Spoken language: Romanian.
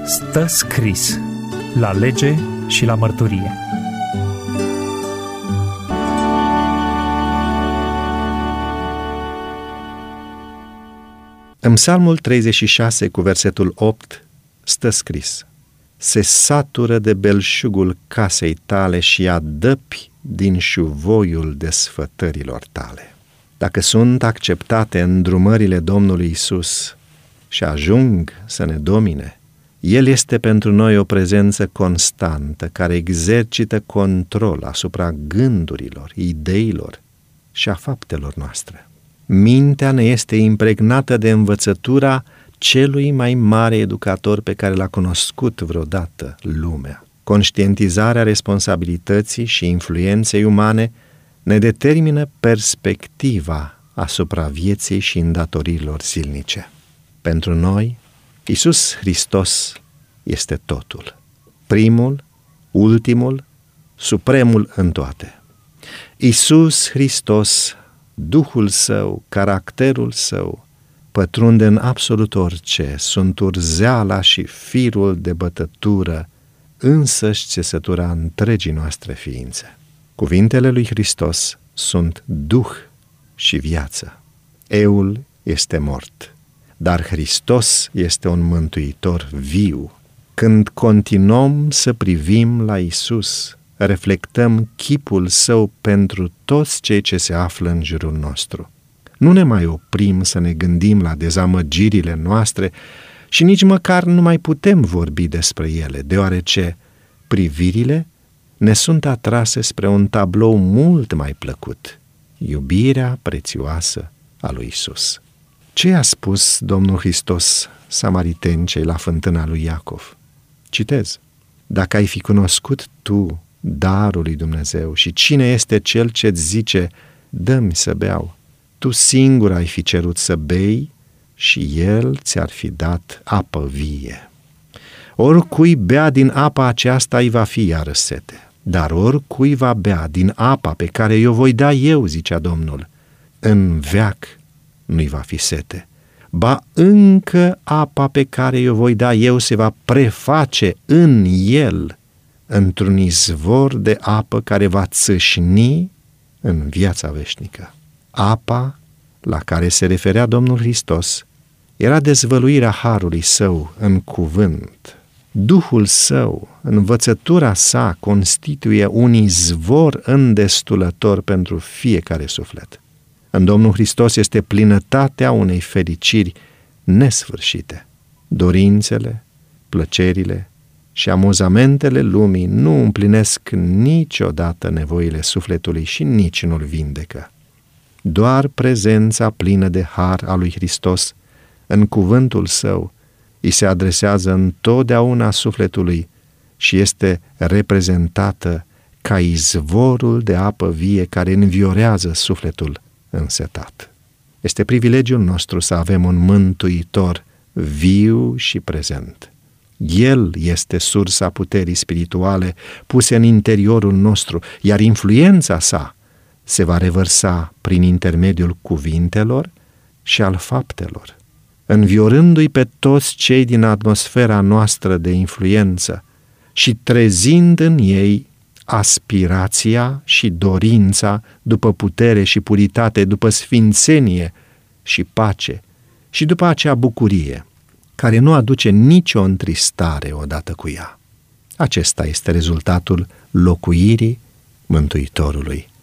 Stă scris la lege și la mărturie. În Psalmul 36 cu versetul 8 stă scris: se satură de belșugul casei tale și adăpi din șuvoiul desfătărilor tale. Dacă sunt acceptate îndrumările Domnului Isus și ajung să ne domine, El este pentru noi o prezență constantă care exercită control asupra gândurilor, ideilor și a faptelor noastre. Mintea ne este impregnată de învățătura celui mai mare educator pe care l-a cunoscut vreodată lumea. Conștientizarea responsabilității și influenței umane ne determină perspectiva asupra vieții și îndatoririlor zilnice. Pentru noi, Iisus Hristos este totul. Primul, ultimul, supremul în toate. Iisus Hristos, Duhul Său, caracterul Său, pătrunde în absolut orice, sunt urzeala și firul de bătătură, însăși țesătura întregii noastre ființe. Cuvintele lui Hristos sunt Duh și viață. Eul este mort, dar Hristos este un mântuitor viu. Când continuăm să privim la Isus, reflectăm chipul Său pentru toți cei ce se află în jurul nostru. Nu ne mai oprim să ne gândim la dezamăgirile noastre și nici măcar nu mai putem vorbi despre ele, deoarece privirile ne sunt atrase spre un tablou mult mai plăcut, iubirea prețioasă a lui Isus. Ce a spus Domnul Hristos samaritencei la fântâna lui Iacov? Citez: dacă ai fi cunoscut tu darul lui Dumnezeu și cine este cel ce-ți zice, dă-mi să beau, tu singur ai fi cerut să bei și el ți-ar fi dat apă vie. Oricui bea din apa aceasta îi va fi iară sete, dar oricui va bea din apa pe care i-o voi da eu, zicea Domnul, în veac nu-i va fi sete, ba încă apa pe care i-o voi da eu se va preface în el într-un izvor de apă care va țâșni în viața veșnică. Apa la care se referea Domnul Hristos era dezvăluirea harului Său în cuvânt. Duhul Său, învățătura Sa, constituie un izvor îndestulător pentru fiecare suflet. În Domnul Hristos este plinătatea unei fericiri nesfârșite. Dorințele, plăcerile și amuzamentele lumii nu împlinesc niciodată nevoile sufletului și nici nu-l vindecă. Doar prezența plină de har a lui Hristos în cuvântul Său îi se adresează întotdeauna sufletului și este reprezentată ca izvorul de apă vie care înviorează sufletul însetat. Este privilegiul nostru să avem un mântuitor viu și prezent. El este sursa puterii spirituale puse în interiorul nostru, iar influența Sa se va revărsa prin intermediul cuvintelor și al faptelor, înviorându-i pe toți cei din atmosfera noastră de influență și trezind în ei aspirația și dorința după putere și puritate, după sfințenie și pace și după acea bucurie care nu aduce nicio întristare odată cu ea. Acesta este rezultatul locuirii Mântuitorului